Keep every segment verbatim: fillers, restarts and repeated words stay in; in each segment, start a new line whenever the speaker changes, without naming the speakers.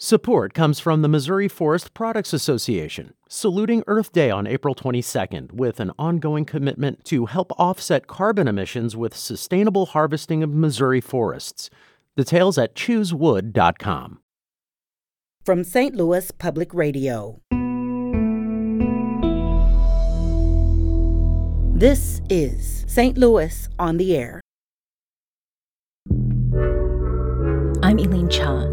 Support comes from the Missouri Forest Products Association, saluting Earth Day on April twenty-second with an ongoing commitment to help offset carbon emissions with sustainable harvesting of Missouri forests. Details at choose wood dot com.
From Saint Louis Public Radio. This is Saint Louis on the Air.
I'm Elaine Cha.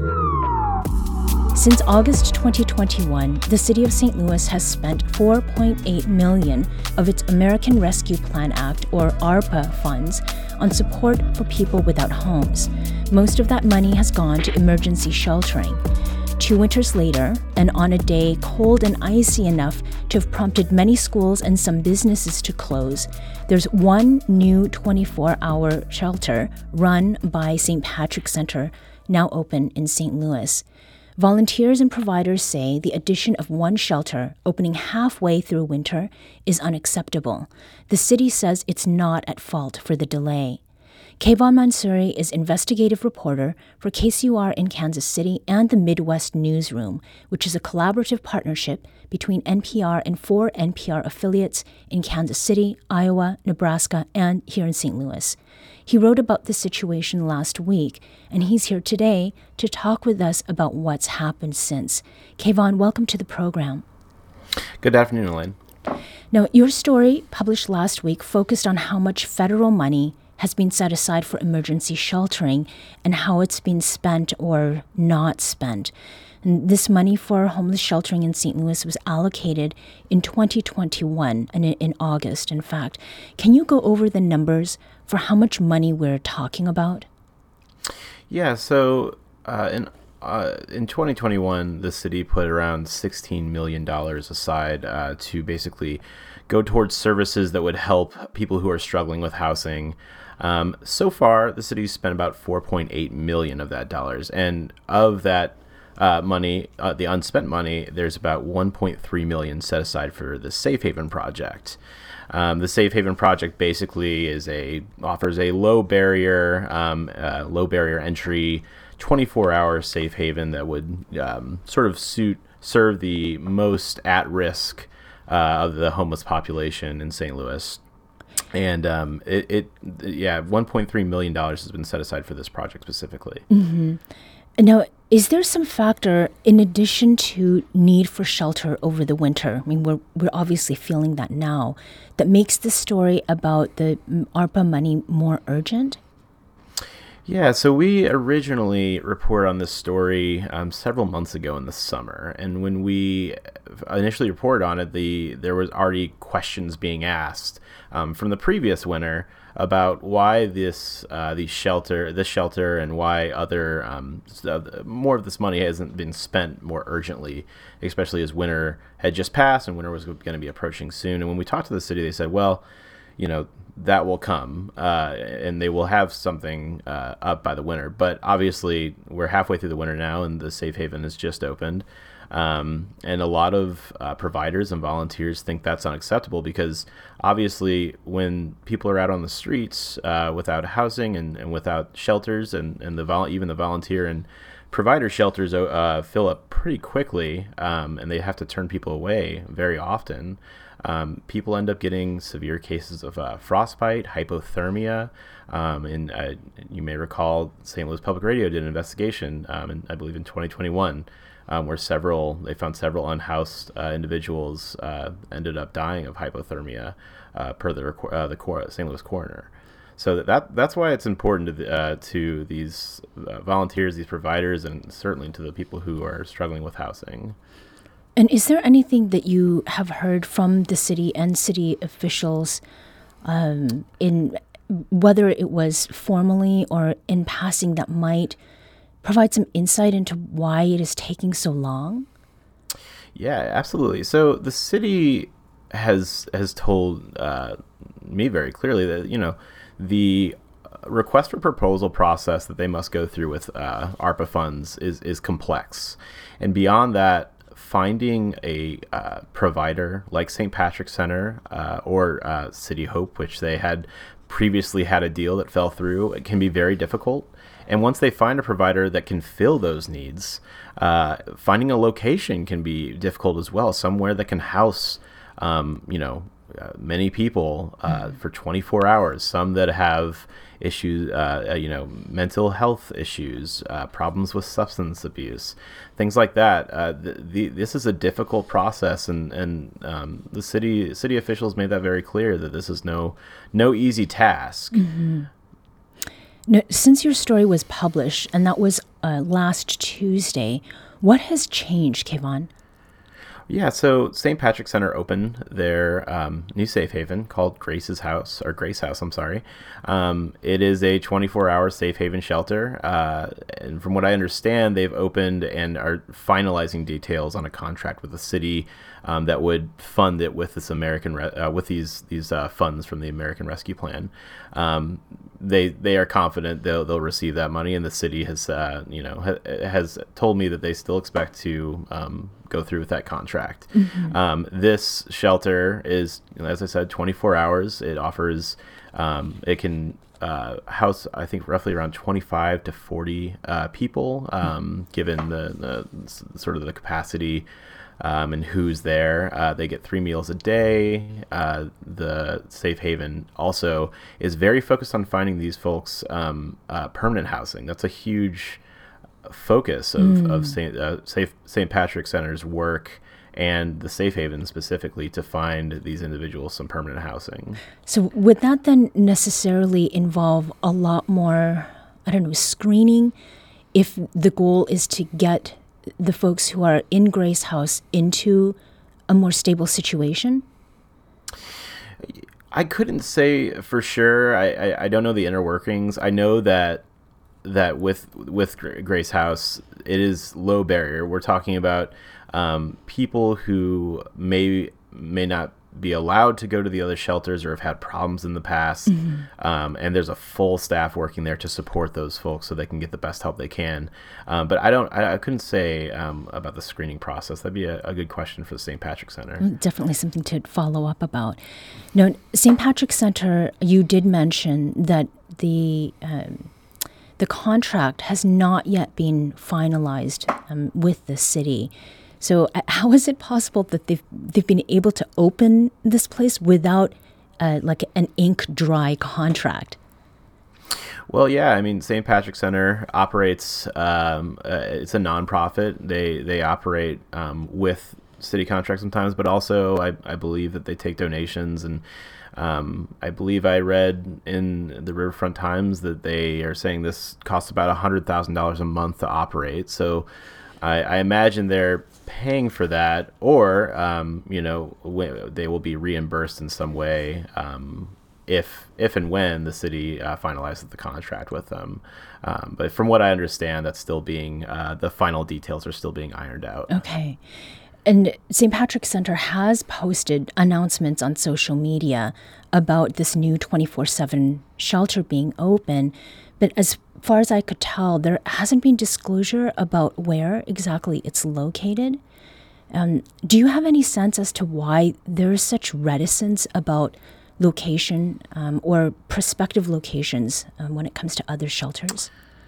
Since August twenty twenty-one, the City of Saint Louis has spent four point eight million dollars of its American Rescue Plan Act, or ARPA, funds on support for people without homes. Most of that money has gone to emergency sheltering. Two winters later, and on a day cold and icy enough to have prompted many schools and some businesses to close, there's one new twenty-four hour shelter run by Saint Patrick Center, now open in Saint Louis. Volunteers and providers say the addition of one shelter opening halfway through winter is unacceptable. The city says it's not at fault for the delay. Kayvon Mansouri is investigative reporter for K C U R in Kansas City and the Midwest Newsroom, which is a collaborative partnership between N P R and four N P R affiliates in Kansas City, Iowa, Nebraska, and here in Saint Louis. He wrote about the situation last week, and he's here today to talk with us about what's happened since. Kayvon, welcome to the program.
Good afternoon, Elaine.
Now, your story, published last week, focused on how much federal money has been set aside for emergency sheltering and how it's been spent or not spent. And this money for homeless sheltering in Saint Louis was allocated in twenty twenty-one, and in August, in fact. Can you go over the numbers for how much money we're talking about?
Yeah, so uh, in uh, in twenty twenty-one, the city put around sixteen million dollars aside uh, to basically go towards services that would help people who are struggling with housing. Um, so far, the city's spent about four point eight million dollars of that dollars, and of that uh, money, uh, the unspent money, there's about one point three million dollars set aside for the Safe Haven project. Um, the Safe Haven project basically is a offers a low barrier, um, uh, low barrier entry, twenty-four hour safe haven that would um, sort of suit serve the most at risk uh, of the homeless population in Saint Louis. And um, it, it, yeah, one point three million dollars has been set aside for this project specifically.
Mm-hmm. Now, is there some factor, in addition to need for shelter over the winter, I mean, we're we're obviously feeling that now, that makes the story about the ARPA money more urgent?
Yeah, so we originally reported on this story um, several months ago in the summer, and when we initially reported on it, the there was already questions being asked um, from the previous winter about why this uh, these shelter this shelter and why other um, more of this money hasn't been spent more urgently, especially as winter had just passed and winter was going to be approaching soon. And when we talked to the city, they said, well, you know, that will come, uh, and they will have something uh, up by the winter. But obviously, we're halfway through the winter now, and the Safe Haven has just opened. Um, and a lot of uh, providers and volunteers think that's unacceptable because obviously when people are out on the streets uh, without housing and, and without shelters, and, and the vol- even the volunteer and provider shelters uh, fill up pretty quickly, um, and they have to turn people away very often. Um, people end up getting severe cases of uh, frostbite, hypothermia, um, and uh, you may recall Saint Louis Public Radio did an investigation, um, in, I believe in twenty twenty-one, um, where several they found several unhoused uh, individuals uh, ended up dying of hypothermia, uh, per the uh, the cor- Saint Louis coroner. So that that's why it's important to the, uh, to these uh, volunteers, these providers, and certainly to the people who are struggling with housing.
And is there anything that you have heard from the city and city officials um, in whether it was formally or in passing that might provide some insight into why it is taking so long?
Yeah, absolutely. So the city has has told uh, me very clearly that, you know, the request for proposal process that they must go through with uh, ARPA funds is, is complex. And beyond that, finding a uh, provider like Saint Patrick Center uh, or uh, City Hope, which they had previously had a deal that fell through, it can be very difficult. And once they find a provider that can fill those needs, uh, finding a location can be difficult as well. Somewhere that can house, um, you know, uh, many people uh, mm-hmm. for twenty-four hours. Some that have issues, uh, you know, mental health issues, uh, problems with substance abuse, things like that. Uh, the, the, this is a difficult process, and and um, the city city officials made that very clear that this is no no easy task.
Mm-hmm. Now, since your story was published, and that was uh, last Tuesday, what has changed, Kayvon?
Yeah, so Saint Patrick Center opened their um, new safe haven called Grace's House, or Grace House, I'm sorry. Um, it is a twenty-four hour safe haven shelter. Uh, and from what I understand, they've opened and are finalizing details on a contract with the city um, that would fund it with this American re- uh, with these these uh, funds from the American Rescue Plan. Um, they they are confident they'll they'll receive that money, and the city has uh, you know ha- has told me that they still expect to um, go through with that contract. Mm-hmm. Um, this shelter is, as I said, twenty-four hours. It offers um, it can uh, house I think roughly around twenty-five to forty uh, people, um, mm-hmm. given the, the sort of the capacity. Um, and who's there. Uh, they get three meals a day. Uh, the Safe Haven also is very focused on finding these folks um, uh, permanent housing. That's a huge focus of, mm. of Saint Uh, Safe, Saint Patrick Center's work, and the Safe Haven specifically, to find these individuals some permanent housing.
So would that then necessarily involve a lot more, I don't know, screening, if the goal is to get the folks who are in Grace House into a more stable situation?
I couldn't say for sure. I, I, I don't know the inner workings. I know that that with with Grace House, it is low barrier. We're talking about um, people who may may not be allowed to go to the other shelters or have had problems in the past. Mm-hmm. Um, and there's a full staff working there to support those folks so they can get the best help they can. Um, but I don't, I, I couldn't say um, about the screening process. That'd be a, a good question for the Saint Patrick Center.
Definitely something to follow up about. Now, Saint Patrick Center, you did mention that the um, the contract has not yet been finalized um, with the city. So uh, how is it possible that they've they've been able to open this place without uh, like an ink dry contract?
Well, yeah, I mean, Saint Patrick Center operates. Um, uh, it's a nonprofit. They they operate um, with city contracts sometimes, but also I, I believe that they take donations, and um, I believe I read in the Riverfront Times that they are saying this costs about a hundred thousand dollars a month to operate. So I, I imagine they're paying for that, or um, you know, w- they will be reimbursed in some way um, if if and when the city uh, finalizes the contract with them. Um, but from what I understand, that's still being uh, the final details are still being ironed out.
Okay. And Saint Patrick Center has posted announcements on social media about this new twenty-four seven shelter being open, but as far as I could tell, there hasn't been disclosure about where exactly it's located. Um, do you have any sense as to why there is such reticence about location um, or prospective locations um, when it comes to other shelters?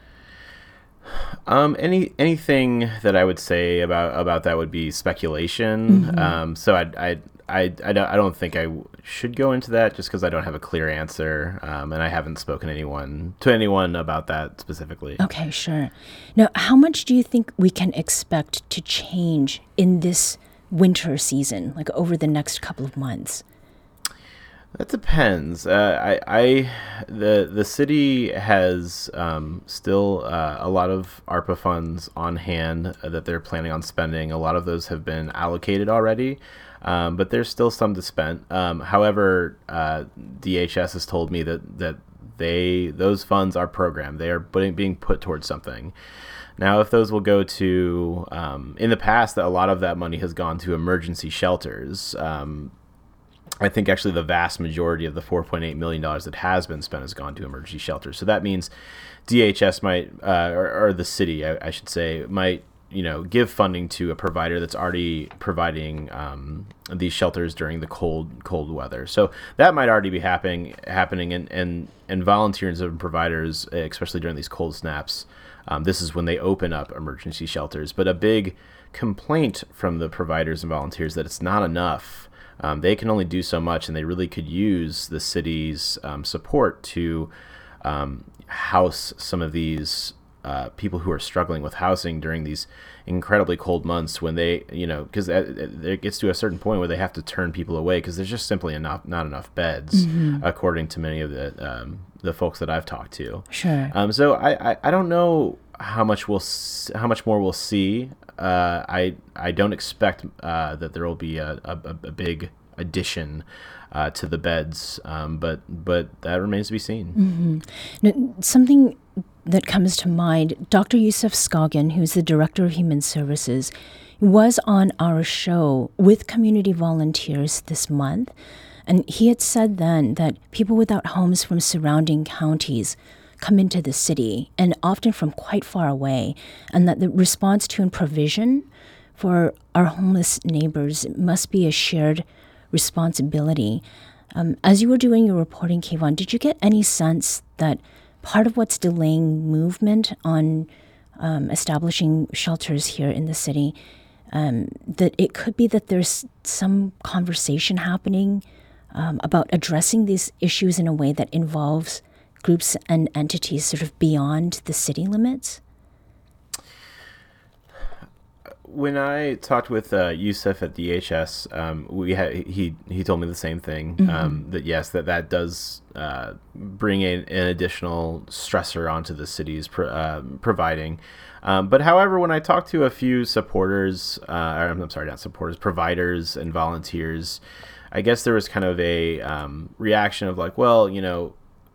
Um, any anything that I would say about about that would be speculation. Mm-hmm. Um, so I I I I don't, I don't think I should go into that just because I don't have a clear answer, um, and I haven't spoken to anyone to anyone about that specifically.
Okay, sure. Now, how much do you think we can expect to change in this winter season, like over the next couple of months?
That depends. Uh, I, I, the the city has um, still uh, a lot of ARPA funds on hand that they're planning on spending. A lot of those have been allocated already, um, but there's still some to spend. Um, however, uh, D H S has told me that that they those funds are programmed. They are putting, being put towards something. Now, if those will go to, um, in the past, a lot of that money has gone to emergency shelters. Um, I think actually the vast majority of the four point eight million dollars that has been spent has gone to emergency shelters. So that means D H S might, uh, or, or the city, I, I should say, might you know, give funding to a provider that's already providing um, these shelters during the cold cold weather. So that might already be happening happening, and and and volunteers and providers, especially during these cold snaps, um, this is when they open up emergency shelters. But a big complaint from the providers and volunteers that it's not enough. Um, they can only do so much, and they really could use the city's um, support to um, house some of these Uh, people who are struggling with housing during these incredibly cold months, when they, you know, because it gets to a certain point where they have to turn people away because there's just simply enough, not enough beds, mm-hmm. according to many of the um, the folks that I've talked to.
Sure.
Um, so I, I, I don't know how much we'll s- how much more we'll see. Uh, I I don't expect uh, that there will be a, a, a big addition uh, to the beds, um, but but that remains to be seen.
Mm-hmm. Now, something that comes to mind, Doctor Yusuf Scoggin, who's the Director of Human Services, was on our show with community volunteers this month, and he had said then that people without homes from surrounding counties come into the city, and often from quite far away, and that the response to and provision for our homeless neighbors must be a shared responsibility. Um, as you were doing your reporting, Kayvon, did you get any sense that part of what's delaying movement on um, establishing shelters here in the city, um, that it could be that there's some conversation happening um, about addressing these issues in a way that involves groups and entities sort of beyond the city limits?
When I talked with uh, Yusuf at D H S, um, we had he he told me the same thing. Mm-hmm. Um, that yes, that that does uh, bring in an additional stressor onto the city's pro- uh, providing. Um, but however, when I talked to a few supporters, uh, or, I'm sorry, not supporters, providers and volunteers, I guess there was kind of a um, reaction of like, well, you know,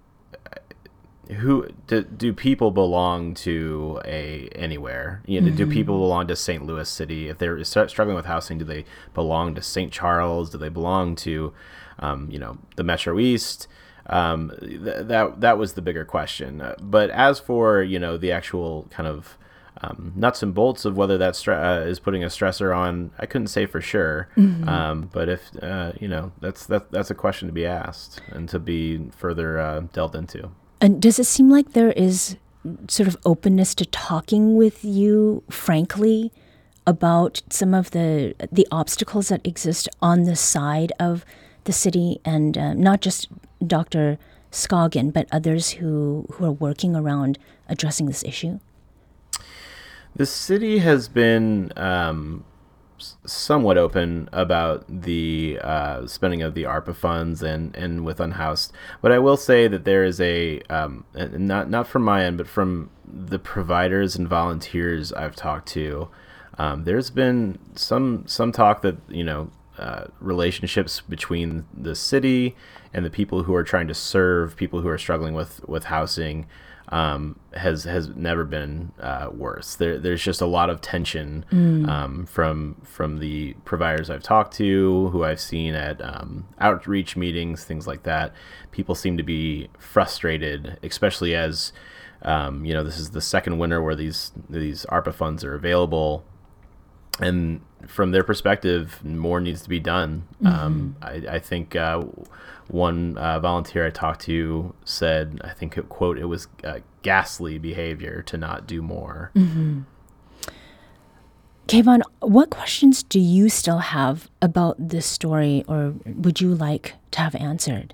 who do, do people belong to a anywhere? You know, mm-hmm. Do people belong to Saint Louis City? If they're struggling with housing, do they belong to Saint Charles? Do they belong to, um, you know, the Metro East? Um, th- that that was the bigger question. Uh, but as for, you know, the actual kind of um, nuts and bolts of whether that stre- uh, is putting a stressor on, I couldn't say for sure. Mm-hmm. Um, but if uh, you know, that's that that's a question to be asked and to be further uh, delved into.
And does it seem like there is sort of openness to talking with you, frankly, about some of the the obstacles that exist on the side of the city, and uh, not just Doctor Scoggin, but others who, who are working around addressing this issue?
The city has been um, somewhat open about the uh, spending of the ARPA funds and, and with Unhoused. But I will say that there is a, um, not not from my end, but from the providers and volunteers I've talked to, um, there's been some some talk that, you know, uh, relationships between the city and the people who are trying to serve people who are struggling with, with housing Um, has has never been uh, worse. There, there's just a lot of tension mm. um, from from the providers I've talked to, who I've seen at um, outreach meetings, things like that. People seem to be frustrated, especially as um, you know, this is the second winter where these these ARPA funds are available, and from their perspective, more needs to be done. Mm-hmm. Um, I, I think. Uh, One uh, volunteer I talked to said, I think, quote, it was uh, ghastly behavior to not do more.
Mm-hmm. Kayvon, what questions do you still have about this story, or would you like to have answered?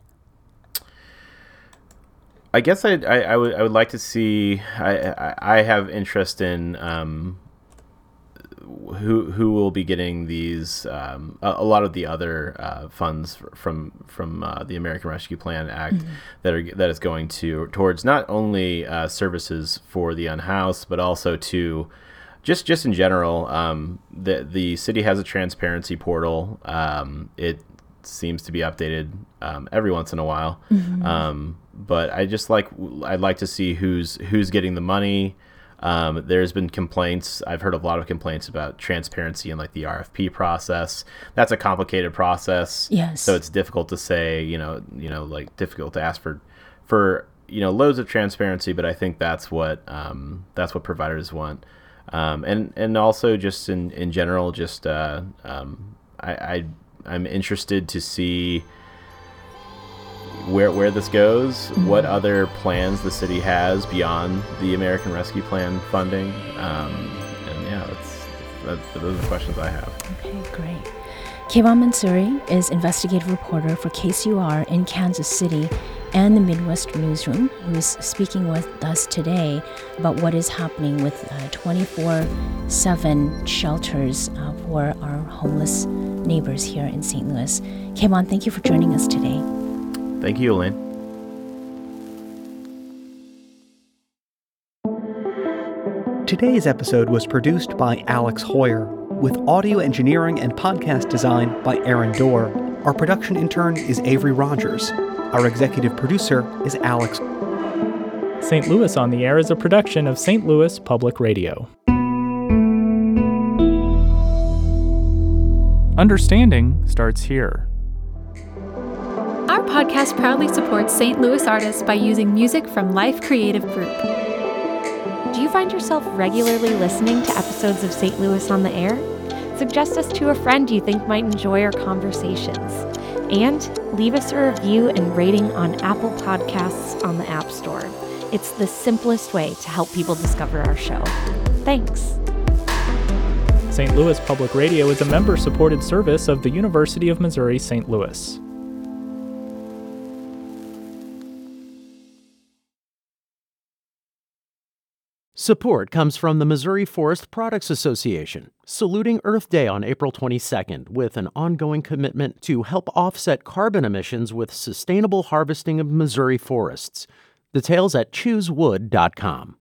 I guess I, I, I would I would like to see. I I, I have interest in um, who who will be getting these um, a, a lot of the other uh, funds from from uh, the American Rescue Plan Act mm-hmm. that are that is going to towards not only uh, services for the unhoused, but also to just just in general. Um, the the city has a transparency portal. Um, it seems to be updated um, every once in a while, mm-hmm. um, but I just like I'd like to see who's who's getting the money. Um, there's been complaints. I've heard a lot of complaints about transparency in like the R F P process. That's a complicated process.
Yes.
So it's difficult to say, you know, you know, like difficult to ask for, for, you know, loads of transparency, but I think that's what, um, that's what providers want. Um, and, and also just in, in general, just uh, um, I, I, I'm interested to see where where this goes, mm-hmm. what other plans the city has beyond the American Rescue Plan funding. Um, and yeah, that's, that's, those are the questions I have.
Okay, great. Kayvon Mansouri is investigative reporter for K C U R in Kansas City and the Midwest Newsroom, who is speaking with us today about what is happening with uh, twenty-four seven shelters uh, for our homeless neighbors here in Saint Louis. Kayvon, thank you for joining us today.
Thank you, Elaine.
Today's episode was produced by Alex Hoyer, with audio engineering and podcast design by Aaron Dorr. Our production intern is Avery Rogers. Our executive producer is Alex.
Saint Louis on the Air is a production of Saint Louis Public Radio. Understanding starts here.
Our podcast proudly supports Saint Louis artists by using music from Life Creative Group. Do you find yourself regularly listening to episodes of Saint Louis on the Air? Suggest us to a friend you think might enjoy our conversations. And leave us a review and rating on Apple Podcasts on the App Store. It's the simplest way to help people discover our show. Thanks.
Saint Louis Public Radio is a member-supported service of the University of Missouri Saint Louis.
Support comes from the Missouri Forest Products Association, saluting Earth Day on April twenty-second with an ongoing commitment to help offset carbon emissions with sustainable harvesting of Missouri forests. Details at choose wood dot com.